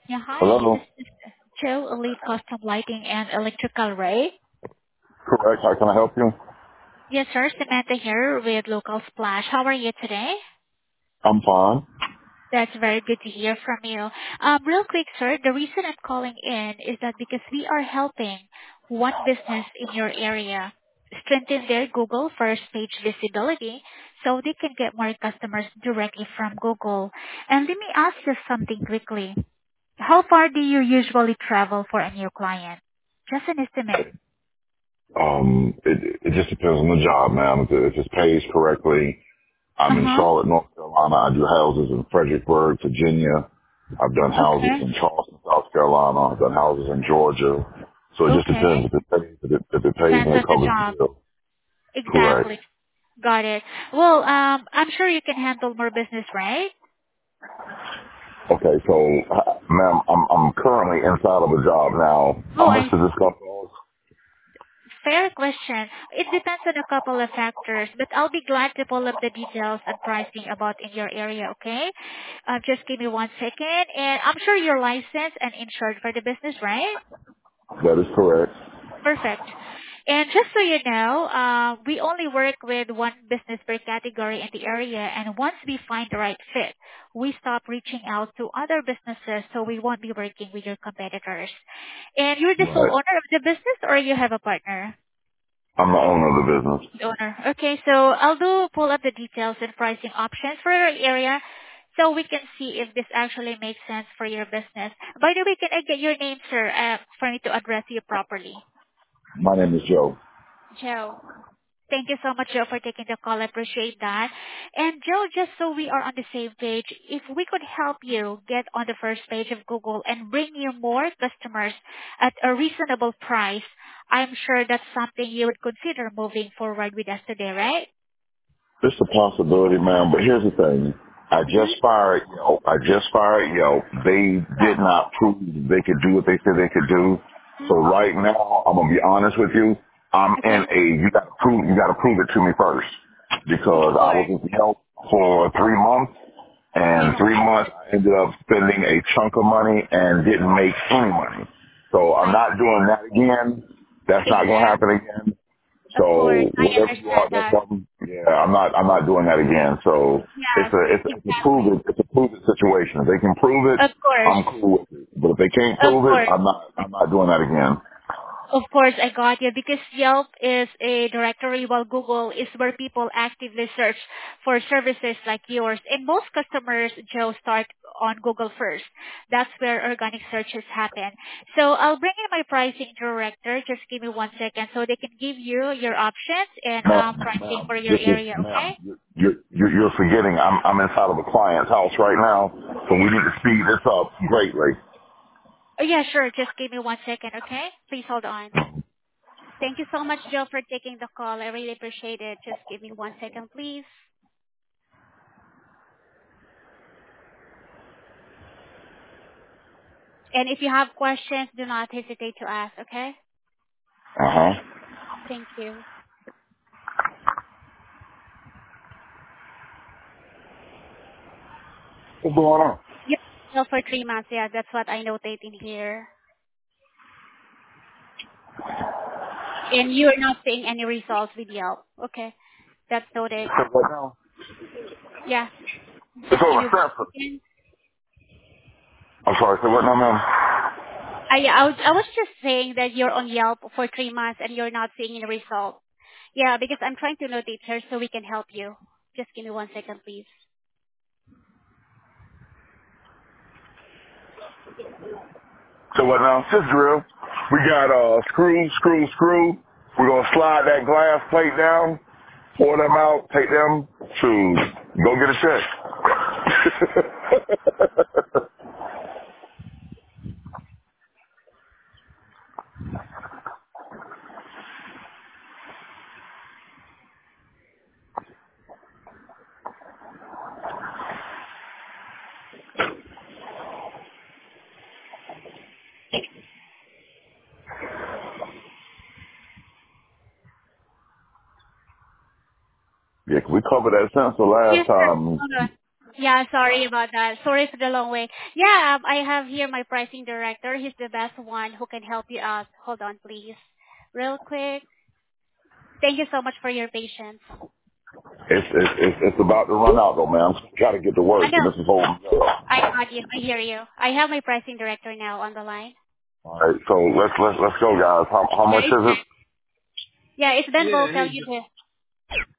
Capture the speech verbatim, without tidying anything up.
Yeah, hi. Hello? This is Joe, Elite Custom Lighting and Electrical, right? Correct. How can I help you? Yes, sir. Samantha here with Local Splash. How are you today? I'm fine. That's very good to hear from you. Um, real quick, sir, the reason I'm calling in is that because we are helping one business in your area strengthen their Google first page visibility so they can get more customers directly from Google. And let me ask you something quickly. How far do you usually travel for a new client? Just an estimate. Um, it, it just depends on the job, ma'am. If it, if it pays correctly, I'm in Uh-huh. Charlotte, North Carolina. I do houses in Fredericksburg, Virginia. I've done houses Okay. in Charleston, South Carolina. I've done houses in Georgia. So it just Okay. depends if it pays, if it, if it pays Depends and on it the covers the job. bill. Correct. Exactly. Got it. Well, um, I'm sure you can handle more business, right? Okay, so, uh, ma'am, I'm, I'm currently inside of a job now. How Oh, much I does this cost? fair question. It depends on a couple of factors, but I'll be glad to pull up the details and pricing about in your area, okay? Uh, just give me one second, and I'm sure you're licensed and insured for the business, right? That is correct. Perfect. And just so you know, uh, we only work with one business per category in the area, and once we find the right fit, we stop reaching out to other businesses, so we won't be working with your competitors. And you're the sole Right. owner of the business, or you have a partner? I'm the owner of the business. The owner. Okay, so I'll do pull up the details and pricing options for your area, so we can see if this actually makes sense for your business. By the way, can I get your name, sir, uh, for me to address you properly? My name is Joe. Joe. Thank you so much, Joe, for taking the call. I appreciate that. And Joe, just so we are on the same page, if we could help you get on the first page of Google and bring you more customers at a reasonable price, I'm sure that's something you would consider moving forward with us today, right? It's a possibility, ma'am, but here's the thing. I Mm-hmm. just fired Yelp. I just fired Yelp. They did Oh, not prove they could do what they said they could do. So mm-hmm. right now, I'm gonna be honest with you. I'm in Okay. a you gotta prove you gotta prove it to me first. Because I Sure. was with Yelp for three months You and have. three months I ended up spending a chunk of money and didn't make any money. So I'm I not doing that again. That's not gonna exact. happen again. Of course, So I whatever you understand are, that's that. something. Yeah, I'm not. I'm not doing that again. So it's Yes, a it's a, it's a prove exactly. it. It's a prove it situation. If they can prove it, Of course. I'm cool with it. But if they can't Of prove it, course. I'm not. I'm not doing that again. Of course, I got you because Yelp is a directory while Google is where people actively search for services like yours. And most customers, Joe, start on Google first. That's where organic searches happen. So I'll bring in my pricing director. Just give me one second so they can give you your options and um, Ma'am, pricing ma'am, for your this is area, okay? ma'am. You're, you're you're forgetting. I'm I'm inside of a client's house right now, so we need to speed this up greatly. Oh, yeah, sure. Just give me one second, okay? Please hold on. Thank you so much, Joe, for taking the call. I really appreciate it. Just give me one second, please. And if you have questions, do not hesitate to ask, okay? Uh huh. Thank you. What's going on? Yep. Well, for three months, yeah, that's what I notate in here. And you're not seeing any results with Yelp. Okay. That's noted. So what now? Yeah. It's Just give over me one Stanford. second. I'm sorry. So what now, ma'am? I, I, was, I was just saying that you're on Yelp for three months and you're not seeing any result. Yeah, because I'm trying to notate here so we can help you. Just give me one second, please. So what now? Just drill. We got uh screw, screw, screw. We're gonna slide that glass plate down, pour them out, take them to go get a check. Yeah, we covered that since the last Yes, sir. time. Hold on. Yeah, sorry about that. Sorry for the long way. Yeah, um, I have here my pricing director. He's the best one who can help you out. Hold on, please. Real quick. Thank you so much for your patience. It's it's it's, it's about to run out though, man. Got to get to I work, and know. this is holding me up. I got you. I hear you. I have my pricing director now on the line. All right, so let's let's let's go, guys. How how Yeah, much it's is Ben. it? Yeah, it's Ben Yeah, will tell hey, you Jo- the